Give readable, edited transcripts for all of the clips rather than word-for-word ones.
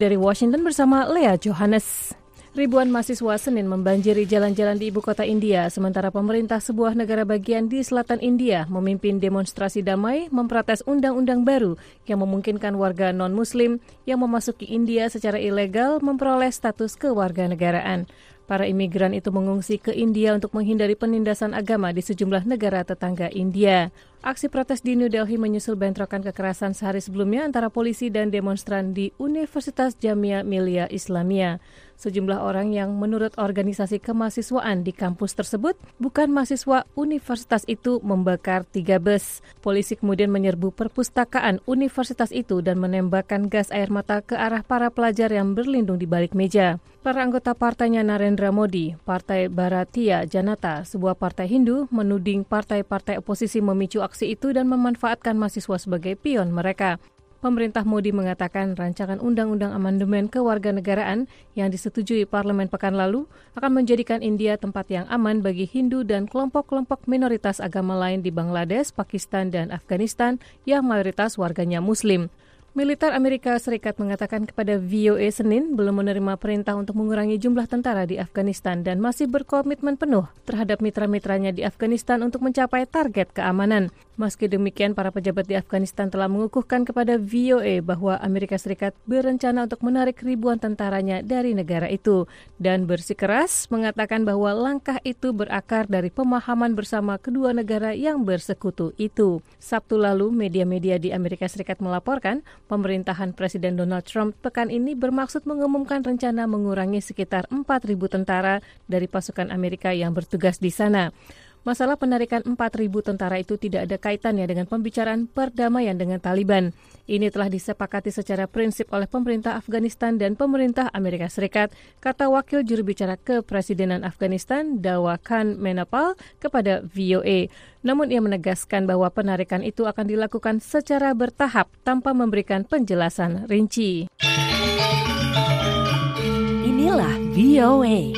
Dari Washington bersama Lea Johannes. Ribuan mahasiswa Senin membanjiri jalan-jalan di ibu kota India, sementara pemerintah sebuah negara bagian di selatan India memimpin demonstrasi damai memprotes undang-undang baru yang memungkinkan warga non-muslim yang memasuki India secara ilegal memperoleh status kewarganegaraan. Para imigran itu mengungsi ke India untuk menghindari penindasan agama di sejumlah negara tetangga India. Aksi protes di New Delhi menyusul bentrokan kekerasan sehari sebelumnya antara polisi dan demonstran di Universitas Jamia Millia Islamia. Sejumlah orang yang menurut organisasi kemahasiswaan di kampus tersebut bukan mahasiswa universitas itu membakar 3 bus. Polisi kemudian menyerbu perpustakaan universitas itu dan menembakkan gas air mata ke arah para pelajar yang berlindung di balik meja. Para anggota partainya Narendra Modi, Partai Bharatiya Janata, sebuah partai Hindu, menuding partai-partai oposisi memicu aksi itu dan memanfaatkan mahasiswa sebagai pion mereka. Pemerintah Modi mengatakan rancangan undang-undang amandemen kewarganegaraan yang disetujui parlemen pekan lalu akan menjadikan India tempat yang aman bagi Hindu dan kelompok-kelompok minoritas agama lain di Bangladesh, Pakistan, dan Afghanistan yang mayoritas warganya Muslim. Militer Amerika Serikat mengatakan kepada VOA Senin belum menerima perintah untuk mengurangi jumlah tentara di Afghanistan dan masih berkomitmen penuh terhadap mitra-mitranya di Afghanistan untuk mencapai target keamanan. Meski demikian, para pejabat di Afghanistan telah mengukuhkan kepada VOA bahwa Amerika Serikat berencana untuk menarik ribuan tentaranya dari negara itu dan bersikeras mengatakan bahwa langkah itu berakar dari pemahaman bersama kedua negara yang bersekutu itu. Sabtu lalu, media-media di Amerika Serikat melaporkan pemerintahan Presiden Donald Trump pekan ini bermaksud mengumumkan rencana mengurangi sekitar 4.000 tentara dari pasukan Amerika yang bertugas di sana. Masalah penarikan 4.000 tentara itu tidak ada kaitannya dengan pembicaraan perdamaian dengan Taliban. Ini telah disepakati secara prinsip oleh pemerintah Afghanistan dan pemerintah Amerika Serikat, kata Wakil Juru Bicara Kepresidenan Afghanistan, Dawa Khan Menapal, kepada VOA. Namun ia menegaskan bahwa penarikan itu akan dilakukan secara bertahap tanpa memberikan penjelasan rinci. Inilah VOA.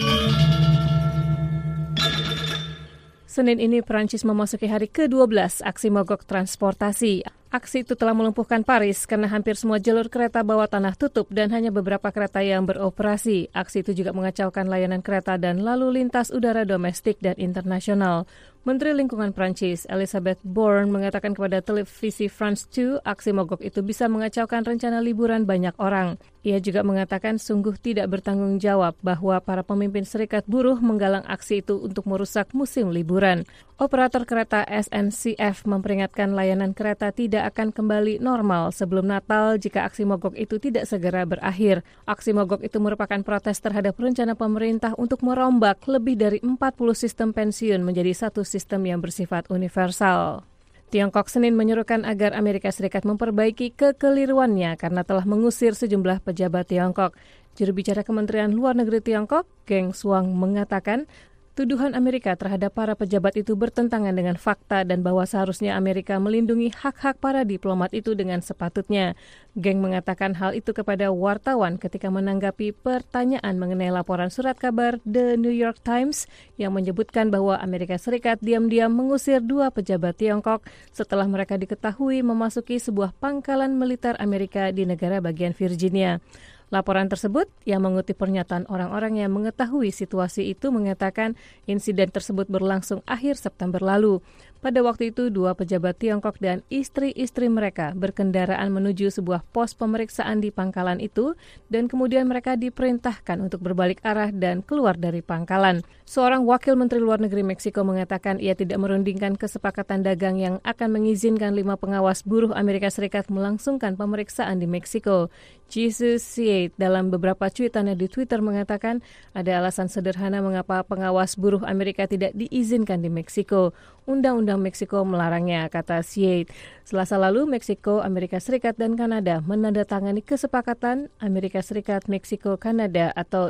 Senin ini Perancis memasuki hari ke-12 aksi mogok transportasi. Aksi itu telah melumpuhkan Paris karena hampir semua jalur kereta bawah tanah tutup dan hanya beberapa kereta yang beroperasi. Aksi itu juga mengacaukan layanan kereta dan lalu lintas udara domestik dan internasional. Menteri Lingkungan Prancis, Elisabeth Borne, mengatakan kepada televisi France 2, aksi mogok itu bisa mengacaukan rencana liburan banyak orang. Ia juga mengatakan sungguh tidak bertanggung jawab bahwa para pemimpin serikat buruh menggalang aksi itu untuk merusak musim liburan. Operator kereta SNCF memperingatkan layanan kereta tidak akan kembali normal sebelum Natal jika aksi mogok itu tidak segera berakhir. Aksi mogok itu merupakan protes terhadap rencana pemerintah untuk merombak lebih dari 40 sistem pensiun menjadi satu sistem yang bersifat universal. Tiongkok Senin menyerukan agar Amerika Serikat memperbaiki kekeliruannya karena telah mengusir sejumlah pejabat Tiongkok. Juru bicara Kementerian Luar Negeri Tiongkok, Geng Shuang, mengatakan tuduhan Amerika terhadap para pejabat itu bertentangan dengan fakta dan bahwa seharusnya Amerika melindungi hak-hak para diplomat itu dengan sepatutnya. Geng mengatakan hal itu kepada wartawan ketika menanggapi pertanyaan mengenai laporan surat kabar The New York Times yang menyebutkan bahwa Amerika Serikat diam-diam mengusir 2 pejabat Tiongkok setelah mereka diketahui memasuki sebuah pangkalan militer Amerika di negara bagian Virginia. Laporan tersebut yang mengutip pernyataan orang-orang yang mengetahui situasi itu mengatakan insiden tersebut berlangsung akhir September lalu. Pada waktu itu, 2 pejabat Tiongkok dan istri-istri mereka berkendaraan menuju sebuah pos pemeriksaan di pangkalan itu dan kemudian mereka diperintahkan untuk berbalik arah dan keluar dari pangkalan. Seorang wakil Menteri Luar Negeri Meksiko mengatakan ia tidak merundingkan kesepakatan dagang yang akan mengizinkan 5 pengawas buruh Amerika Serikat melangsungkan pemeriksaan di Meksiko. Jesus Sieit dalam beberapa cuitannya di Twitter mengatakan ada alasan sederhana mengapa pengawas buruh Amerika tidak diizinkan di Meksiko. Undang-undang Meksiko melarangnya, kata Sieit. Selasa lalu, Meksiko, Amerika Serikat, dan Kanada menandatangani kesepakatan Amerika Serikat, Meksiko, Kanada atau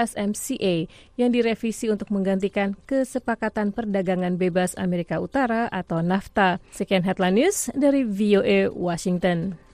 USMCA yang direvisi untuk menggantikan kesepakatan perdagangan bebas Amerika Utara atau NAFTA. Sekian Headline News dari VOA Washington.